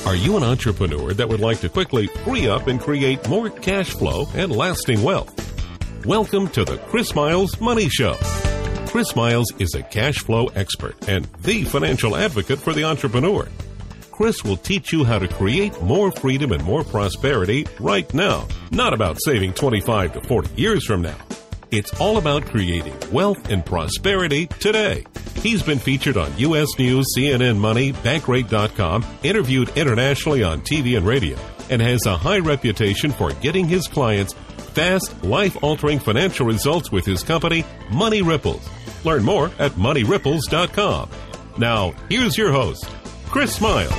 Are you an entrepreneur that would like to quickly free up and create more cash flow and lasting wealth? Welcome to the Chris Miles Money Show. Chris Miles is a cash flow expert and the financial advocate for the entrepreneur. Chris will teach you how to create more freedom and more prosperity right now, not about saving 25 to 40 years from now. It's all about creating wealth and prosperity today. He's been featured on U.S. News, CNN Money, Bankrate.com, interviewed internationally on TV and radio, and has a high reputation for getting his clients fast, life-altering financial results with his company, Money Ripples. Learn more at MoneyRipples.com. Now, here's your host, Chris Miles.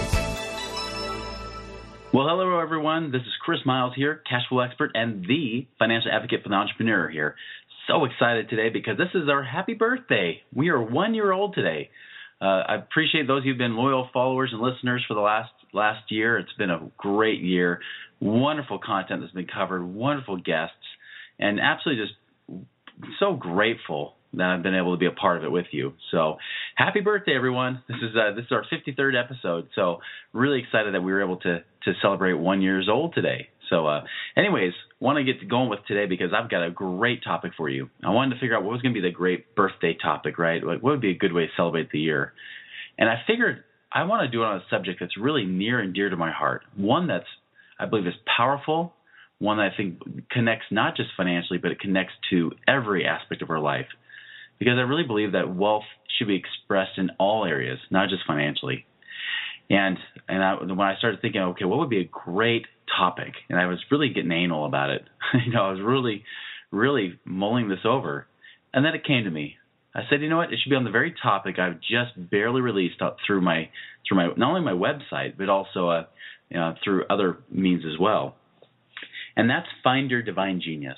Well, hello, everyone. This is Chris Miles here, cash flow expert and the financial advocate for the entrepreneur here. So excited today because this is our happy birthday. We are 1 year old today. I appreciate those of you who've been loyal followers and listeners for the last year. It's been a great year. Wonderful content that's been covered, wonderful guests, and absolutely just so grateful that I've been able to be a part of it with you. So happy birthday, everyone. This is our 53rd episode. So really excited that we were able to celebrate 1 year old today. So anyways, want to get going with today because I've got a great topic for you. I wanted to figure out what was going to be the great birthday topic, right? Like what would be a good way to celebrate the year? And I figured I want to do it on a subject that's really near and dear to my heart. One that's, I believe, is powerful. One that I think connects not just financially, but it connects to every aspect of our life. Because I really believe that wealth should be expressed in all areas, not just financially. And when I started thinking, okay, what would be a great topic? And I was really getting anal about it. I was really, really mulling this over. And then it came to me. I said, you know what? It should be on the very topic I've just barely released through my not only my website, but also through other means as well. And that's Find Your Divine Genius.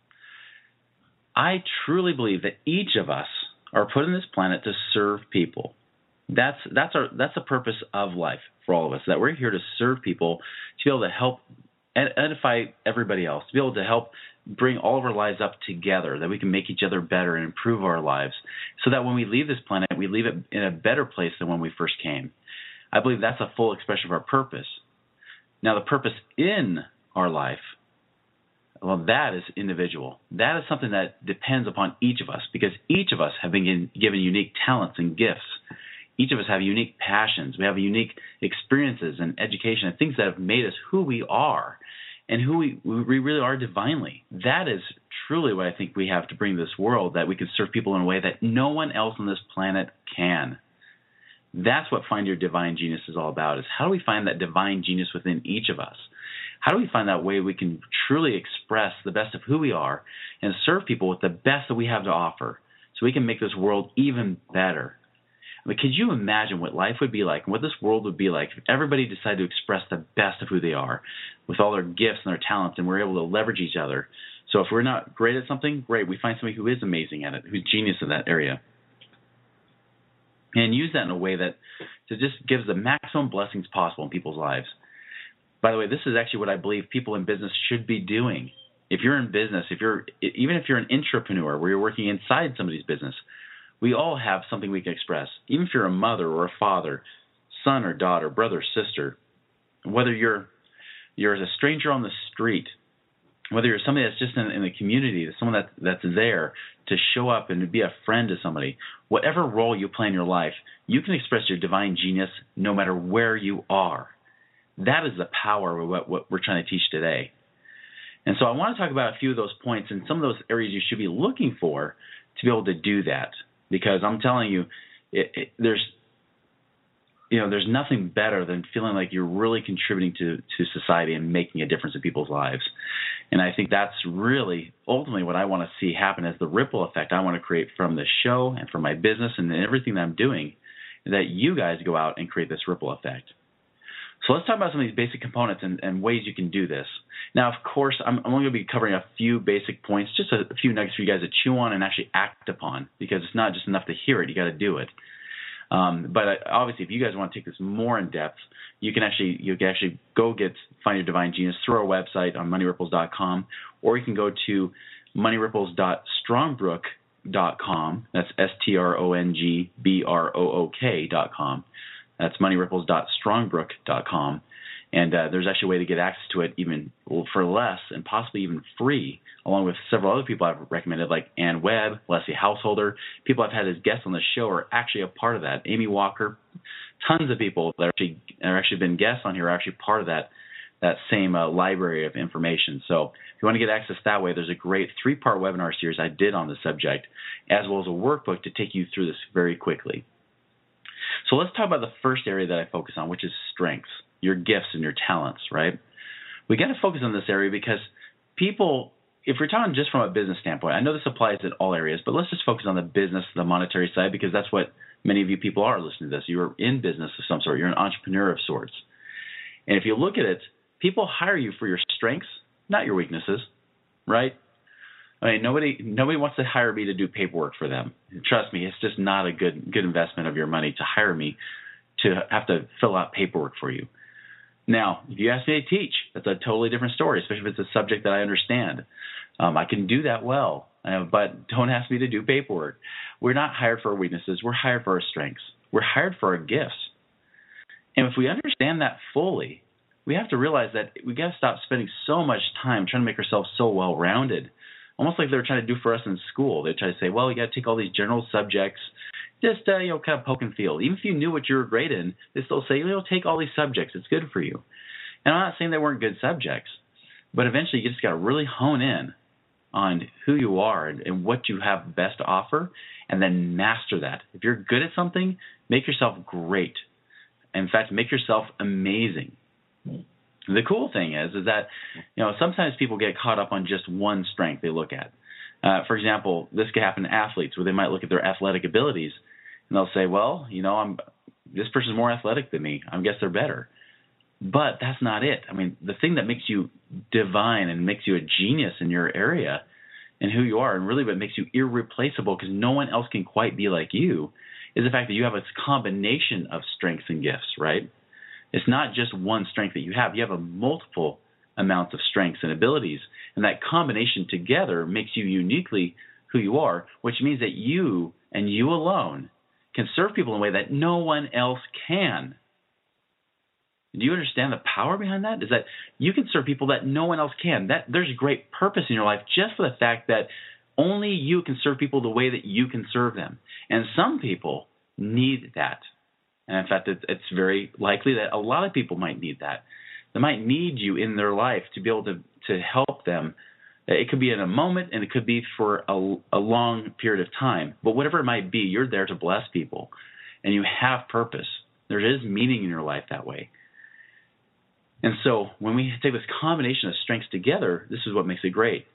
I truly believe that each of us are put on this planet to serve people. That's the purpose of life for all of us, that we're here to serve people, to be able to help edify everybody else, to be able to help bring all of our lives up together, that we can make each other better and improve our lives, so that when we leave this planet, we leave it in a better place than when we first came. I believe that's a full expression of our purpose. Now, the purpose in our life, well, that is individual. That is something that depends upon each of us, because each of us have been given unique talents and gifts. Each of us have unique passions. We have unique experiences and education and things that have made us who we are and who we really are divinely. That is truly what I think we have to bring to this world, that we can serve people in a way that no one else on this planet can. That's what Find Your Divine Genius is all about, is how do we find that divine genius within each of us? How do we find that way we can truly express the best of who we are and serve people with the best that we have to offer so we can make this world even better? I mean, could you imagine what life would be like and what this world would be like if everybody decided to express the best of who they are with all their gifts and their talents, and we're able to leverage each other? So if we're not great at something, great, we find somebody who is amazing at it, who's genius in that area. And use that in a way that just gives the maximum blessings possible in people's lives. By the way, this is actually what I believe people in business should be doing. If you're in business, even if you're an intrapreneur where you're working inside somebody's business, we all have something we can express. Even if you're a mother or a father, son or daughter, brother, sister, whether you're a stranger on the street, whether you're somebody that's just in the community, someone that's there to show up and to be a friend to somebody, whatever role you play in your life, you can express your divine genius no matter where you are. That is the power of what we're trying to teach today. And so I want to talk about a few of those points and some of those areas you should be looking for to be able to do that. Because I'm telling you, there's nothing better than feeling like you're really contributing to society and making a difference in people's lives. And I think that's really ultimately what I want to see happen as the ripple effect I want to create from this show and from my business and everything that I'm doing, that you guys go out and create this ripple effect. So let's talk about some of these basic components and ways you can do this. Now, of course, I'm only going to be covering a few basic points, just a few nuggets for you guys to chew on and actually act upon, because it's not just enough to hear it. You got to do it. But obviously, if you guys want to take this more in depth, you can actually go Find Your Divine Genius through our website on MoneyRipples.com, or you can go to MoneyRipples.strongbrook.com. That's STRONGBROOK.com. That's MoneyRipples.strongbrook.com. And there's actually a way to get access to it even for less and possibly even free, along with several other people I've recommended, like Ann Webb, Leslie Householder. People I've had as guests on the show are actually a part of that. Amy Walker, tons of people that are actually been guests on here are actually part of that same library of information. So if you want to get access that way, there's a great 3-part webinar series I did on the subject, as well as a workbook to take you through this very quickly. So let's talk about the first area that I focus on, which is strengths, your gifts and your talents, right? We got to focus on this area because people, if we're talking just from a business standpoint, I know this applies in all areas, but let's just focus on the business, the monetary side, because that's what many of you people are listening to this. You're in business of some sort. You're an entrepreneur of sorts. And if you look at it, people hire you for your strengths, not your weaknesses, right? I mean, nobody wants to hire me to do paperwork for them. Trust me, it's just not a good investment of your money to hire me to have to fill out paperwork for you. Now, if you ask me to teach, that's a totally different story, especially if it's a subject that I understand. I can do that well, but don't ask me to do paperwork. We're not hired for our weaknesses. We're hired for our strengths. We're hired for our gifts. And if we understand that fully, we have to realize that we got to stop spending so much time trying to make ourselves so well-rounded, almost like they were trying to do for us in school. They try to say, well, you got to take all these general subjects, just kind of poke and feel. Even if you knew what you were great in, they still say, take all these subjects. It's good for you. And I'm not saying they weren't good subjects, but eventually you just got to really hone in on who you are and what you have best to offer, and then master that. If you're good at something, make yourself great. In fact, make yourself amazing. The cool thing is that, sometimes people get caught up on just one strength they look at. For example, this could happen to athletes where they might look at their athletic abilities and they'll say, well, this person's more athletic than me. I guess they're better. But that's not it. I mean, the thing that makes you divine and makes you a genius in your area and who you are, and really what makes you irreplaceable because no one else can quite be like you, is the fact that you have a combination of strengths and gifts, right? It's not just one strength that you have. You have a multiple amounts of strengths and abilities, and that combination together makes you uniquely who you are, which means that you and you alone can serve people in a way that no one else can. Do you understand the power behind that? Is that you can serve people that no one else can. That there's great purpose in your life just for the fact that only you can serve people the way that you can serve them. And some people need that. And in fact, it's very likely that a lot of people might need that. They might need you in their life to be able to help them. It could be in a moment, and it could be for a long period of time. But whatever it might be, you're there to bless people, and you have purpose. There is meaning in your life that way. And so when we take this combination of strengths together, this is what makes it great.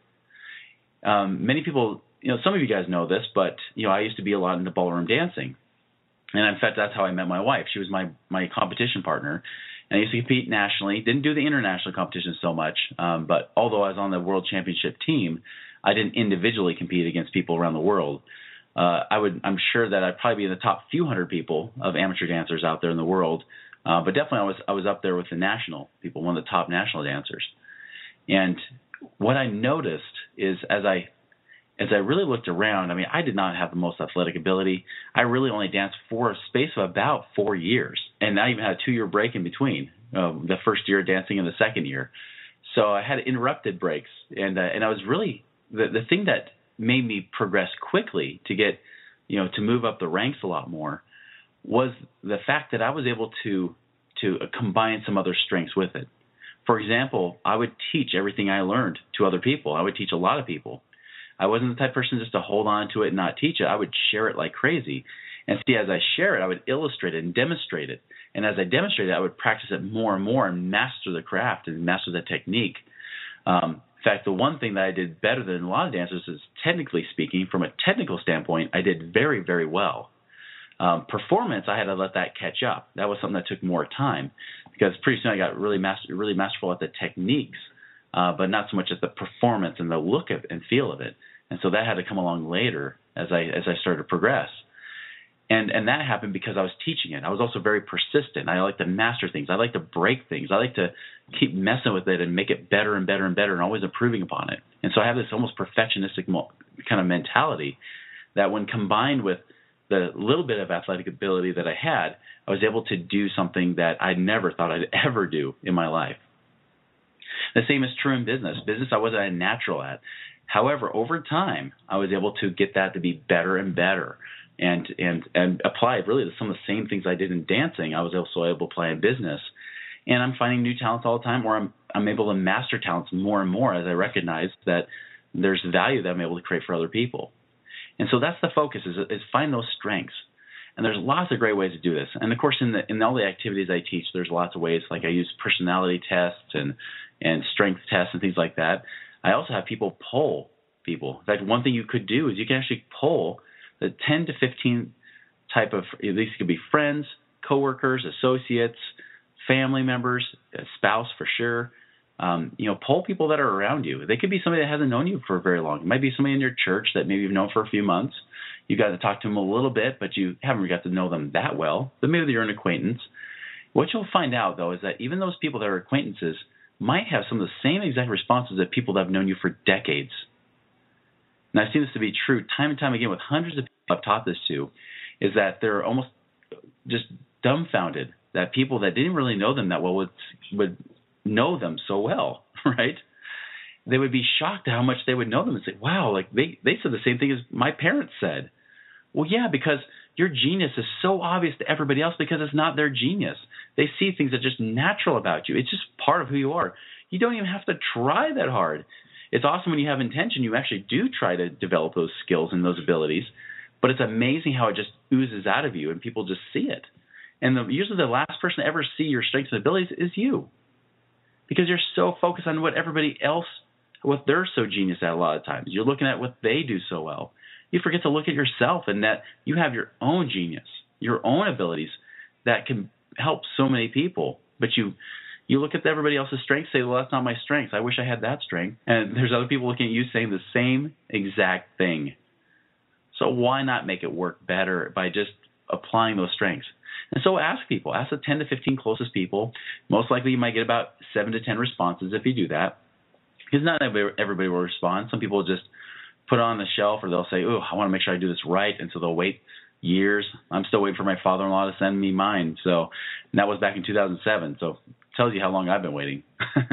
Many people, some of you guys know this, but I used to be a lot into ballroom dancing. And in fact, that's how I met my wife. She was my competition partner. And I used to compete nationally. Didn't do the international competition so much. But although I was on the world championship team, I didn't individually compete against people around the world. I'm sure that I'd probably be in the top few hundred people of amateur dancers out there in the world. But definitely I was up there with the national people, one of the top national dancers. And what I noticed is as I really looked around, I did not have the most athletic ability. I really only danced for a space of about 4 years. And I even had a 2-year break in between, the first year dancing and the second year. So I had interrupted breaks. And I was really, the thing that made me progress quickly to get, to move up the ranks a lot more was the fact that I was able to combine some other strengths with it. For example, I would teach everything I learned to other people. I would teach a lot of people. I wasn't the type of person just to hold on to it and not teach it. I would share it like crazy. And see, as I share it, I would illustrate it and demonstrate it. And as I demonstrated it, I would practice it more and more and master the craft and master the technique. In fact, the one thing that I did better than a lot of dancers is, technically speaking, from a technical standpoint, I did very, very well. Performance, I had to let that catch up. That was something that took more time because pretty soon I got really masterful at the techniques, but not so much at the performance and the look of and feel of it. And so that had to come along later as I started to progress. And that happened because I was teaching it. I was also very persistent. I like to master things. I like to break things. I like to keep messing with it and make it better and better and better and always improving upon it. And so I have this almost perfectionistic kind of mentality that when combined with the little bit of athletic ability that I had, I was able to do something that I never thought I'd ever do in my life. The same is true in business. Business I wasn't a natural at. However, over time, I was able to get that to be better and better, and apply it really to some of the same things I did in dancing. I was also able to apply in business, and I'm finding new talents all the time, or I'm able to master talents more and more as I recognize that there's value that I'm able to create for other people. And so that's the focus: is find those strengths. And there's lots of great ways to do this. And of course, in all the activities I teach, there's lots of ways. Like I use personality tests and strength tests and things like that. I also have people poll people. In fact, one thing you could do is you can actually poll the 10 to 15 type of, at least it could be friends, coworkers, associates, family members, a spouse for sure. Poll people that are around you. They could be somebody that hasn't known you for very long. It might be somebody in your church that maybe you've known for a few months. You got to talk to them a little bit, but you haven't got to know them that well. But maybe they're an acquaintance. What you'll find out, though, is that even those people that are acquaintances might have some of the same exact responses that people that have known you for decades. And I've seen this to be true time and time again with hundreds of people I've taught this to, is that they're almost just dumbfounded that people that didn't really know them that well would know them so well, right? They would be shocked at how much they would know them and say, wow, like they said the same thing as my parents said. Well, yeah, because your genius is so obvious to everybody else because it's not their genius. They see things that are just natural about you. It's just part of who you are. You don't even have to try that hard. It's awesome when you have intention. You actually do try to develop those skills and those abilities, but it's amazing how it just oozes out of you and people just see it. And usually the last person to ever see your strengths and abilities is you, because you're so focused on what everybody else, what they're so genius at a lot of times. You're looking at what they do so well. You forget to look at yourself and that you have your own genius, your own abilities that can help so many people. But you look at everybody else's strengths, say, well, that's not my strength. I wish I had that strength. And there's other people looking at you saying the same exact thing. So why not make it work better by just applying those strengths? And so ask people. Ask the 10 to 15 closest people. Most likely you might get about 7 to 10 responses if you do that, because not everybody will respond. Some people will just put it on the shelf, or they'll say, oh, I want to make sure I do this right, and so they'll wait years. I'm still waiting for my father-in-law to send me mine. And that was back in 2007. So it tells you how long I've been waiting.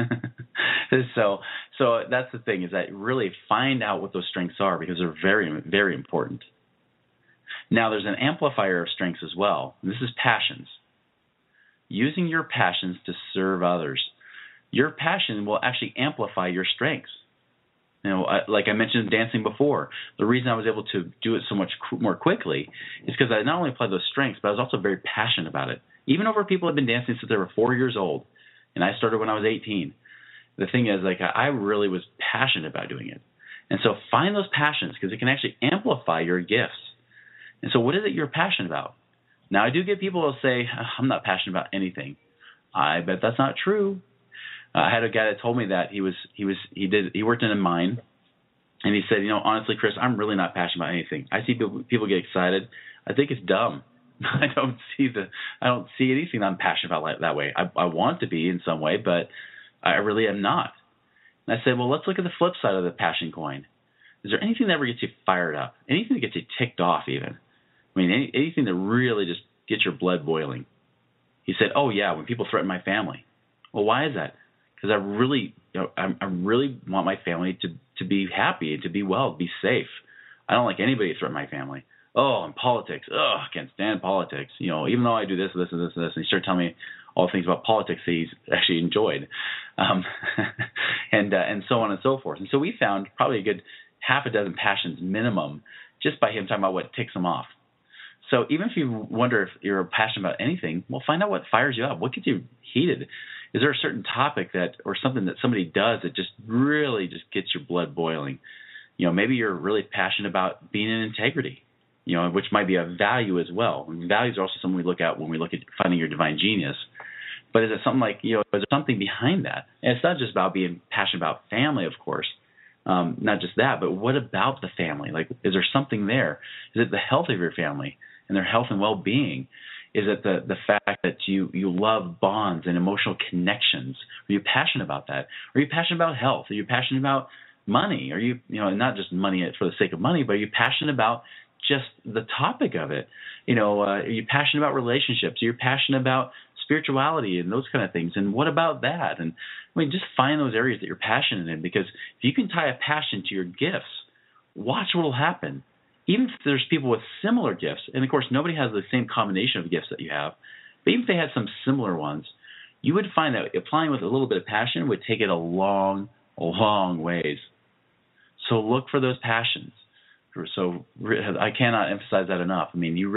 So that's the thing, is that really find out what those strengths are, because they're very, very important. Now, there's an amplifier of strengths as well. And this is passions. Using your passions to serve others. Your passion will actually amplify your strengths. Like I mentioned dancing before, the reason I was able to do it so much more quickly is because I not only applied those strengths, but I was also very passionate about it. Even over people who have been dancing since they were 4 years old, and I started when I was 18. The thing is, like, I really was passionate about doing it. And so find those passions, because it can actually amplify your gifts. And so what is it you're passionate about? Now, I do get people who say, I'm not passionate about anything. I bet that's not true. I had a guy that told me that he worked in a mine, and he said, honestly, Chris, I'm really not passionate about anything. I see people get excited. I think it's dumb. I don't see anything I'm passionate about that way. I want to be in some way, but I really am not. And I said, well, let's look at the flip side of the passion coin. Is there anything that ever gets you fired up? Anything that gets you ticked off even? I mean, anything that really just gets your blood boiling? He said, oh, yeah, when people threaten my family. Well, why is that? Because I really want my family to be happy and to be well, to be safe. I don't like anybody to threaten my family. Oh, and politics. Oh, I can't stand politics. Even though I do this, this, and this, and this, and he started telling me all the things about politics that he's actually enjoyed, and so on and so forth. And so we found probably a good half a dozen passions minimum just by him talking about what ticks him off. So even if you wonder if you're passionate about anything, well, find out what fires you up. What gets you heated? Is there a certain topic or something that somebody does that just really just gets your blood boiling? Maybe you're really passionate about being in integrity, which might be a value as well. And values are also something we look at when we look at finding your divine genius. But is it something like, is there something behind that? And it's not just about being passionate about family, of course. Not just that, but what about the family? Like, is there something there? Is it the health of your family and their health and well-being? Is it the fact that you love bonds and emotional connections? Are you passionate about that? Are you passionate about health? Are you passionate about money? Are you, not just money for the sake of money, but are you passionate about just the topic of it. Are you passionate about relationships? Are you passionate about spirituality and those kind of things? And what about that? And just find those areas that you're passionate in, because if you can tie a passion to your gifts, watch what will happen. Even if there's people with similar gifts, and of course nobody has the same combination of gifts that you have, but even if they had some similar ones, you would find that applying with a little bit of passion would take it a long, long ways. So look for those passions. So I cannot emphasize that enough. If you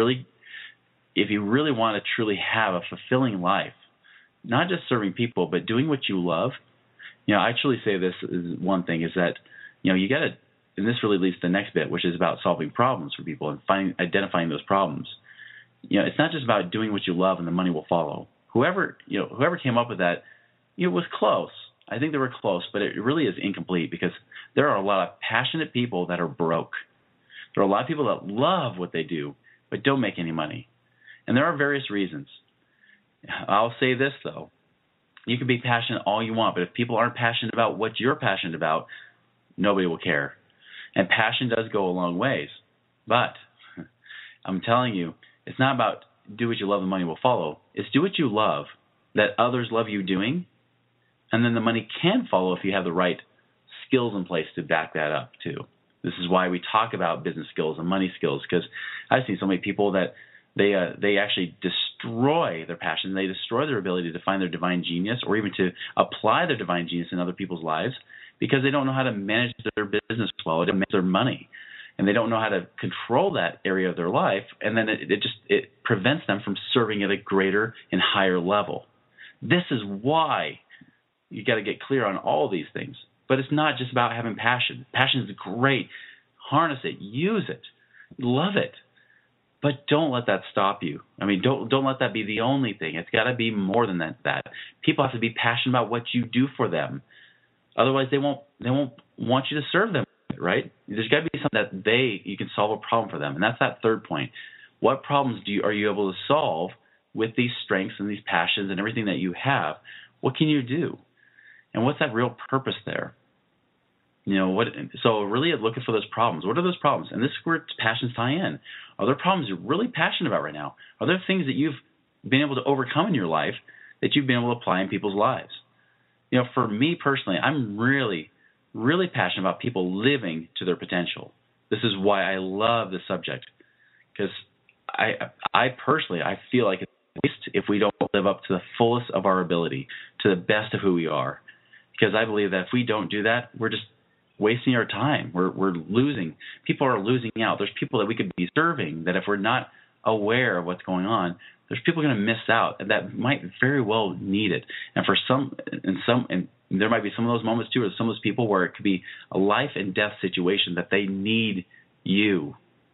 really want to truly have a fulfilling life, not just serving people, but doing what you love, I truly say this is one thing, is that, you got to, and this really leads to the next bit, which is about solving problems for people and identifying those problems. It's not just about doing what you love and the money will follow. Whoever came up with that, was close. I think they were close, but it really is incomplete, because there are a lot of passionate people that are broke. There are a lot of people that love what they do, but don't make any money. And there are various reasons. I'll say this, though. You can be passionate all you want, but if people aren't passionate about what you're passionate about, nobody will care. And passion does go a long ways. But I'm telling you, it's not about do what you love, the money will follow. It's do what you love that others love you doing, and then the money can follow if you have the right skills in place to back that up too. This is why we talk about business skills and money skills, because I've seen so many people that they actually destroy their passion. They destroy their ability to find their divine genius, or even to apply their divine genius in other people's lives, because they don't know how to manage their business well, to manage their money, and they don't know how to control that area of their life, and then it prevents them from serving at a greater and higher level. This is why you got to get clear on all of these things. But it's not just about having passion. Passion is great. Harness it. Use it. Love it. But don't let that stop you. Don't let that be the only thing. It's got to be more than that. People have to be passionate about what you do for them. Otherwise, they won't want you to serve them, right? There's got to be something that you can solve a problem for them, and that's that third point. What problems are you able to solve with these strengths and these passions and everything that you have? What can you do, and what's that real purpose there? So really looking for those problems. What are those problems? And this is where passions tie in. Are there problems you're really passionate about right now? Are there things that you've been able to overcome in your life that you've been able to apply in people's lives? For me personally, I'm really, really passionate about people living to their potential. This is why I love this subject, because I personally feel like it's a waste if we don't live up to the fullest of our ability, to the best of who we are. Because I believe that if we don't do that, we're just wasting our time. We're losing. People are losing out. There's people that we could be serving that if we're not aware of what's going on, there's people going to miss out and that might very well need it. And for some, and there might be some of those moments too, or some of those people where it could be a life and death situation that they need you.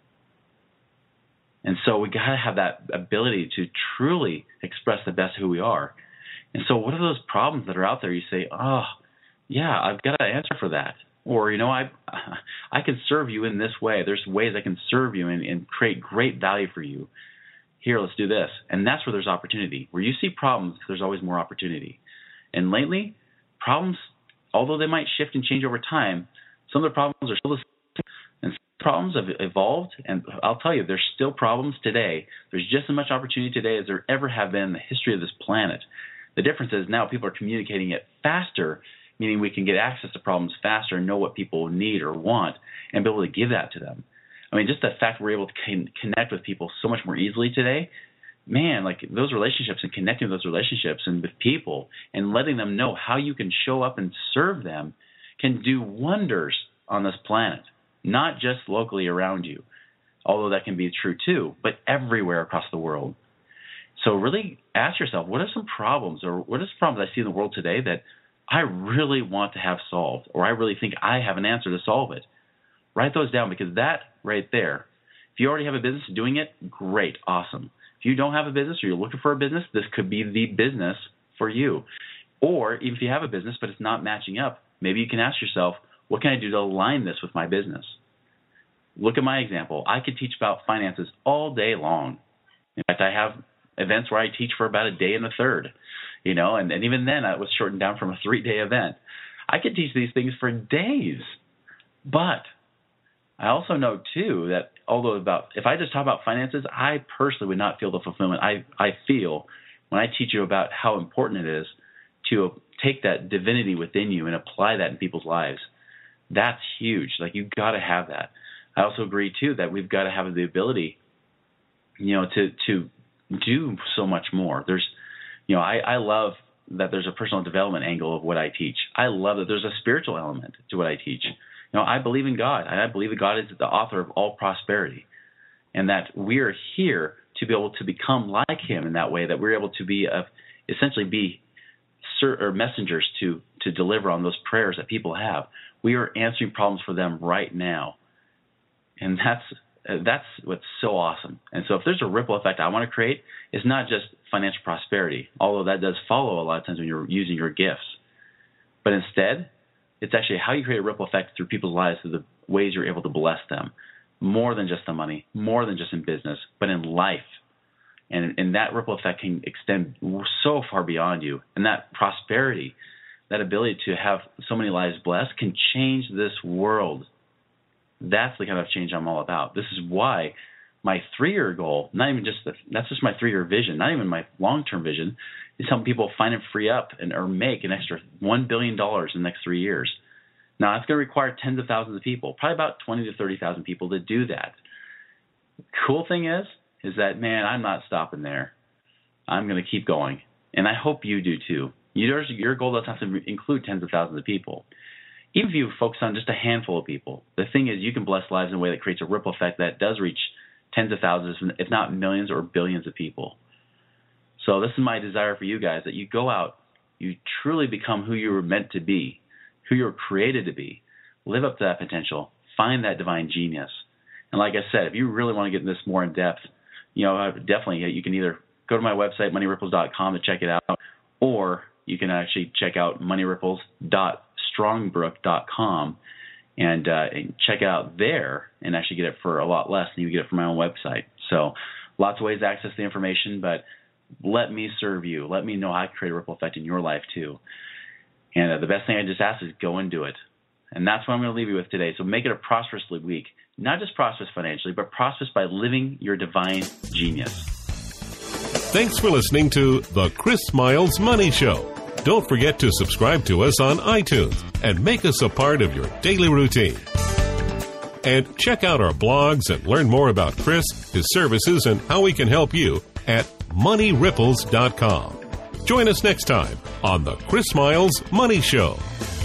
And so we got to have that ability to truly express the best of who we are. And so what are those problems that are out there? You say, oh, yeah, I've got an answer for that. Or, I can serve you in this way. There's ways I can serve you and create great value for you. Here, let's do this. And that's where there's opportunity. Where you see problems, there's always more opportunity. And lately, problems, although they might shift and change over time, some of the problems are still the same. And some problems have evolved. And I'll tell you, there's still problems today. There's just as much opportunity today as there ever have been in the history of this planet. The difference is now people are communicating it faster, meaning we can get access to problems faster and know what people need or want and be able to give that to them. Just the fact we're able to connect with people so much more easily today, man, like those relationships and connecting with those relationships and with people and letting them know how you can show up and serve them can do wonders on this planet, not just locally around you, although that can be true too, but everywhere across the world. So really ask yourself, what are some problems or what are some problems I see in the world today that I really want to have solved, or I really think I have an answer to solve it? Write those down, because that right there, if you already have a business doing it, great, awesome. If you don't have a business or you're looking for a business, this could be the business for you. Or even if you have a business but it's not matching up, maybe you can ask yourself, what can I do to align this with my business? Look at my example. I could teach about finances all day long. In fact, I have events where I teach for about a day and a third, and even then I was shortened down from a 3-day event. I could teach these things for days, but I also know too that if I just talk about finances, I personally would not feel the fulfillment I feel when I teach you about how important it is to take that divinity within you and apply that in people's lives. That's huge. Like, you've got to have that. I also agree too that we've got to have the ability, to do so much more. There's, I love that there's a personal development angle of what I teach. I love that there's a spiritual element to what I teach. I believe in God. I believe that God is the author of all prosperity, and that we're here to be able to become like Him in that way, that we're able to be essentially be messengers to deliver on those prayers that people have. We are answering problems for them right now, and that's what's so awesome. And so if there's a ripple effect I want to create, it's not just financial prosperity, although that does follow a lot of times when you're using your gifts. But instead, it's actually how you create a ripple effect through people's lives, through the ways you're able to bless them, more than just the money, more than just in business, but in life. And that ripple effect can extend so far beyond you. And that prosperity, that ability to have so many lives blessed, can change this world. That's the kind of change I'm all about. This is why my 3-year goal, that's just my 3-year vision, not even my long-term vision, is helping people find and free up or make an extra $1 billion in the next 3 years. Now, it's going to require tens of thousands of people, probably about 20 to 30,000 people to do that. The cool thing is that, man, I'm not stopping there. I'm going to keep going, and I hope you do too. Your goal doesn't have to include tens of thousands of people. Even if you focus on just a handful of people, the thing is you can bless lives in a way that creates a ripple effect that does reach tens of thousands, if not millions or billions of people. So this is my desire for you guys, that you go out, you truly become who you were meant to be, who you were created to be, live up to that potential, find that divine genius. And like I said, if you really want to get this more in depth, definitely you can either go to my website, moneyripples.com, to check it out, or you can actually check out moneyripples.strongbrook.com and check it out there and actually get it for a lot less than you get it from my own website. So lots of ways to access the information, but let me serve you. Let me know how to create a ripple effect in your life too. And the best thing I just ask is go and do it. And that's what I'm going to leave you with today. So make it a prosperous week. Not just prosperous financially, but prosperous by living your divine genius. Thanks for listening to The Chris Miles Money Show. Don't forget to subscribe to us on iTunes and make us a part of your daily routine. And check out our blogs and learn more about Chris, his services, and how we can help you at moneyripples.com. Join us next time on The Chris Miles Money Show.